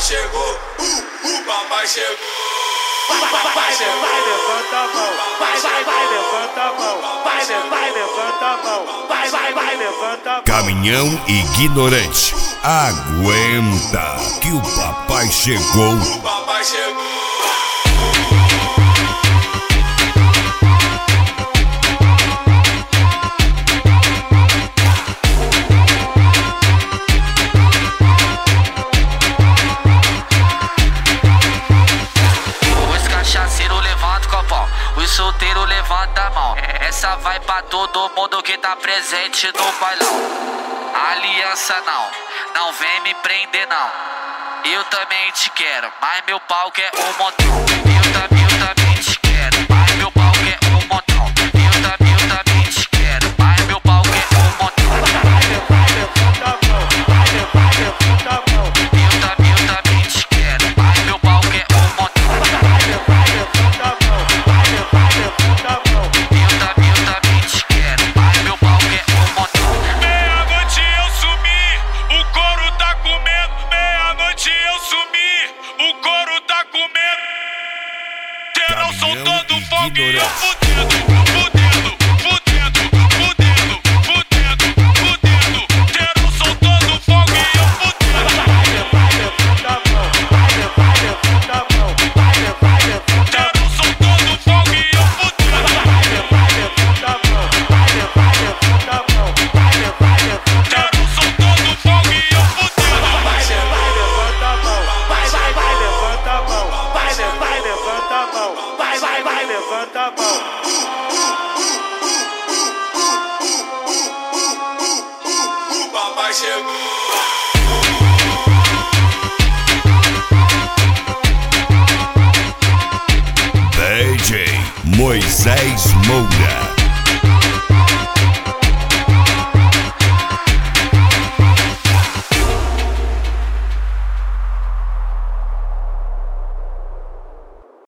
chegou, o papai chegou. Vai, levanta a mão. Vai, levanta a mão. Vai, levanta a mão. Vai, levanta a mão. Caminhão ignorante, aguenta que o papai chegou. O papai chegou. Os solteiros levanta a mão. Essa vai pra todo mundo que tá presente no bailão. Aliança não vem me prender não. Eu também te quero, mas meu pau quer um montão. Eu também te quero, mas meu pau quer um montão. Eu também te quero, mas meu pau quer um montão. Vai, levanta a mão. Vai, levanta a mão. Eu também te quero, mas meu pau quer um montão. Vai, levanta a mão. Levanta a mão. Eu também te quero, mas meu pau quer um montão. Meia-noite eu sumi, o couro tá comendo. Meia-noite eu sumi, o couro tá comendo. Terão soltando fogo e eu fudendo. Terão soltando fogo e eu fudendo. Vai, levanta a mão. Vai, levanta a mão. Vai, levanta a mão. Terão soltando fogo e eu fudendo. Vai, levanta a mão. Vai, levanta a mão. Vai, levanta a mão. Terão soltando fogo e eu fudendo. Vai, levanta a mão. Vai, levanta a mão. Vai, levanta a mão. Vai, levanta a mão. O papai chegou.